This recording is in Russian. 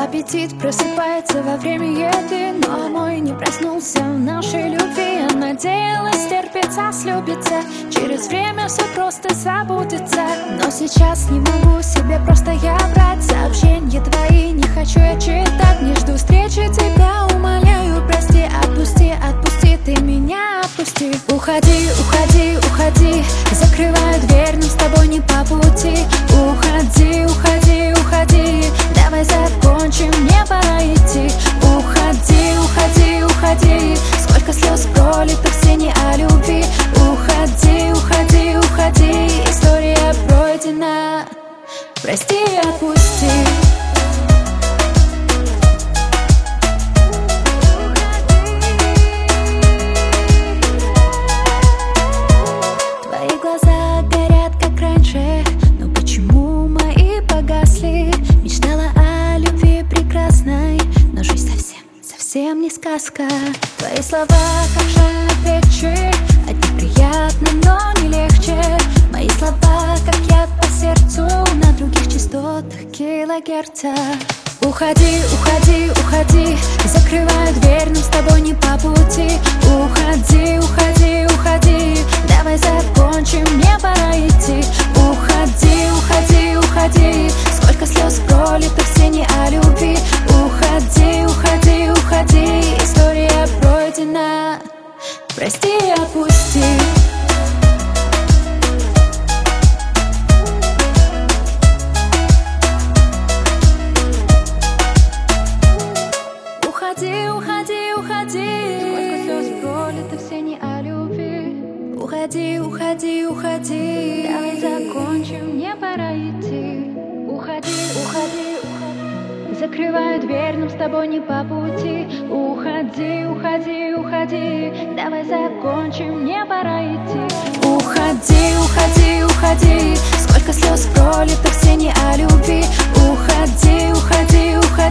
Аппетит просыпается во время еды, но мой не проснулся в нашей любви. Я надеялась, терпится, слюбится, через время все просто забудется. Но сейчас не могу себе просто я брать сообщения твои, не хочу я читать. Не жду встречи тебя, умоляю, прости, отпусти, отпусти, ты меня отпусти. Уходи, уходи, уходи, закрываю дверь, но с тобой не по пути. Уходи, уходи, уходи, давай закончим, мне пора идти. Уходи, уходи, уходи, сколько слез пролито, все не о любви. Уходи, уходи, уходи, история пройдена, прости и отпусти. Твои глаза горят, как раньше, но почему мои погасли? Мечтала о любви прекрасной, но жизнь совсем не сказка. Твои слова, как жаль на плечи, от них приятно, но не легче. Мои слова, как яд по сердцу, на других частотах килогерца. Уходи, уходи, уходи, закрываю дверь, но с тобой не по пути. Уходи, уходи, уходи, давай закончим, мне пора идти. Уходи, уходи, уходи, сколько слез пролито, все не о любви. Уходи, уходи, уходи, история пройдена, прости и отпусти. Уходи, уходи, уходи, сколько слез пролито, все не о любви. Уходи, уходи, уходи, давай закончим, мне пора идти. Уходи, уходи, уходи, закрываю дверь, нам с тобой не по пути. Уходи, уходи, уходи, давай закончим, мне пора идти. Уходи, уходи, уходи, сколько слез пролито, все не о любви. Уходи, уходи, уходи.